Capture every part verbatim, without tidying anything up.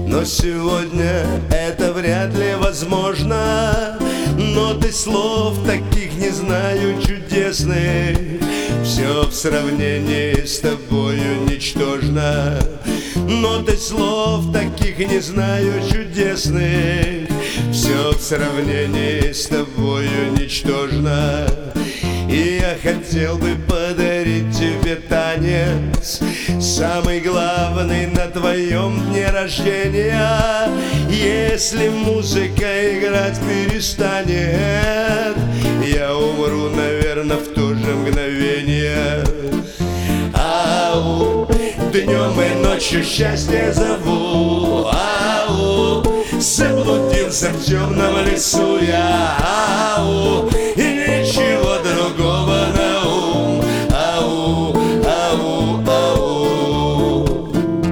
Но сегодня это вряд ли возможно. Ноты слов таких не знаю чудесных. Все в сравнении с тобою ничтожно. Ноты слов таких не знаю чудесных. Все в сравнении с тобою ничтожно. И я хотел бы подарить тебе танец, самый главный на твоем дне рождения. Если музыка играть перестанет, я умру, наверное, в то же мгновение. Ау, днем и ночью счастье зову. Ау, заблудился в темном лесу я. Ау, и ничего другого на ум. Ау, ау, ау.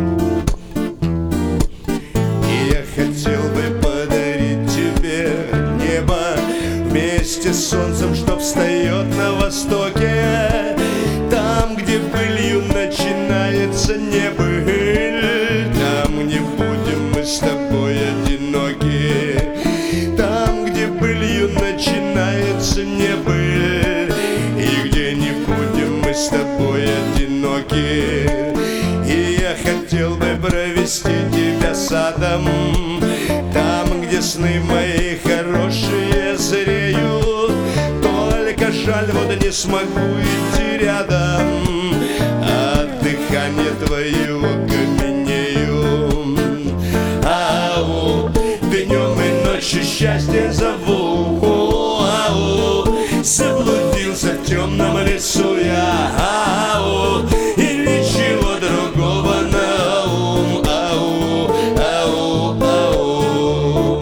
И я хотел бы подарить тебе небо вместе с солнцем, что встает на востоке. Там, где пылью начинается небыль, там не будем мы с тобой одиноки. Там, где пылью начинается небыль, и где не будем мы с тобой одиноки. И я хотел бы провести тебя садом, там, где сны мои хорошие зреют. Только жаль, вот не смогу идти рядом, от дыхания твоего каменею. Ау, днем и ночью счастье зову. Ау, заблудился в темном лесу я. Ау, и ничего другого на ум. Ау, ау, ау.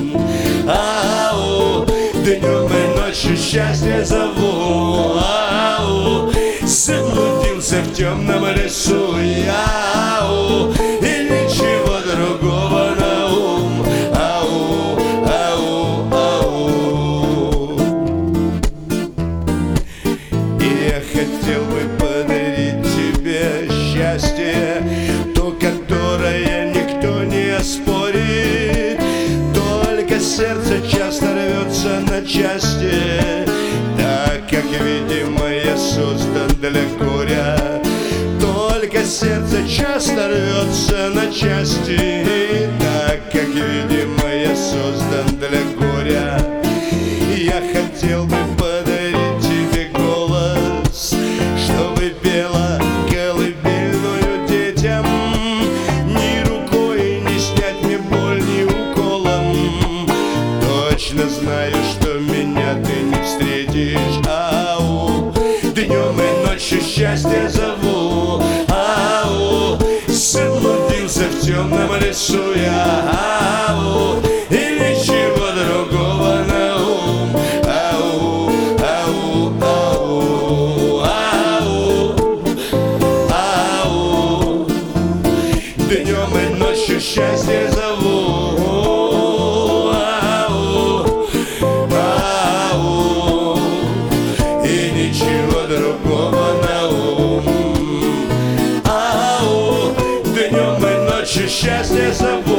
Ау, днем и ночью счастье зову. Ау, заблудился в темном лесу я. Ау, и ничего другого на ум. Ау, ау, ау. И я хотел бы подарить тебе счастье, то, которое никто не оспорит. Только сердце часто рвется на части, так как, видимо, я создан для горя. Только сердце часто рвется на части, так как, видимо, я создан для горя. Я хотел бы подарить тебе голос, чтобы пела колыбельную детям. Ни рукой не снять мне боль, ни уколом. Точно знаю, что меня ты не встретишь. Ау, днем и ночью счастье зову. Ау, заблудился в темном лесу я. Ау, и ничего другого на ум. Ау, ау, ау, ау, ау. Днем и ночью счастье зову. Ау, ау, и ничего другого на ум. Ау, днем и ночью счастье зову.